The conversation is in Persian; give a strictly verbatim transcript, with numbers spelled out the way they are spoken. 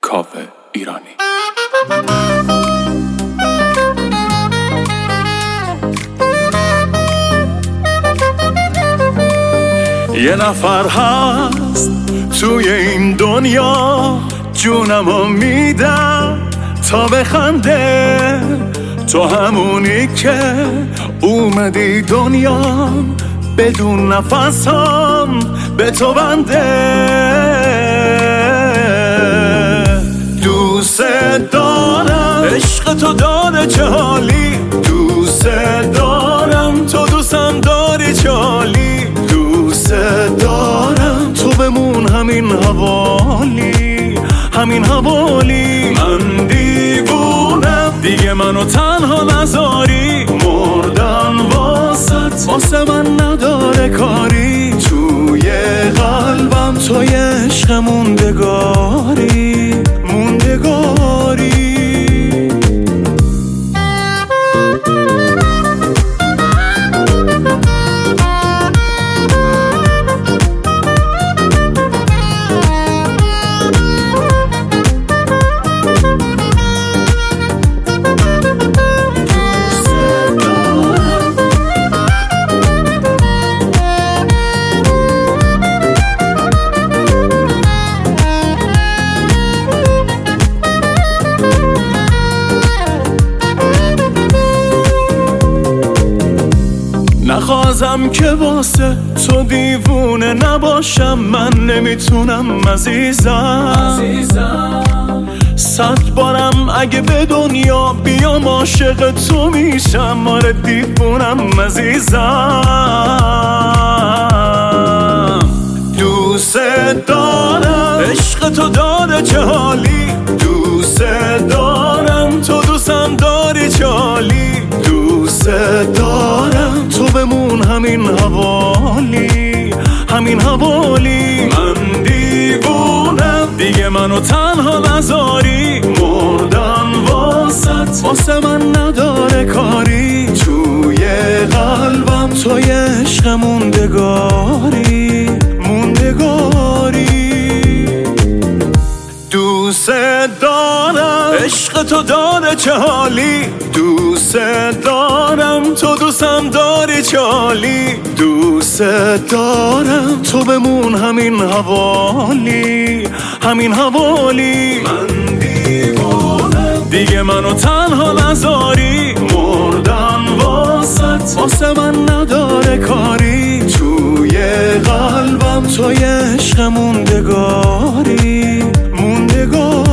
کافه ایرانی. یه نفر هست توی این دنیا، جونمو میدم تا بخنده. تو همونی که اومدی دنیا بدون نفسم به تو بنده. دوست دارم عشق تو داره چه حالی، دوست دارم تو دوستم داری چه حالی. دوست دارم تو بمون همین حوالی، همین حوالی. من دیوونم دیگه منو تنها نذاری، مردن واسط واسه من نداره کاری. توی قلبم توی عشق موندگاری، موندگاری. نخواستم که واسه تو دیوونه نباشم، من نمیتونم عزیزم. صد بارم اگه به دنیا بیام عاشق تو میشم، آره دیوونم عزیزم. دوست دارم عشق تو داره چه حالی، دوست دارم تو دوستم داری چه حالی. دوست دارم تو بمون همین حوالی، همین حوالی. من دیوونم دیگه منو تنها نذاری، مردن واسط واسه من نداره کاری. توی قلبم توی عشق موندگاری، موندگاری. دوست دارم عشق تو داره چه حالی، دوست دارم تو دوستم داری چه حالی. دوست دارم تو بمون همین حوالی، همین حوالی. من دیوونم دیگه منو تنها نذاری، مردن واسط واسه من نداره کاری. توی قلبم توی عشق موندگاری، موندگاری.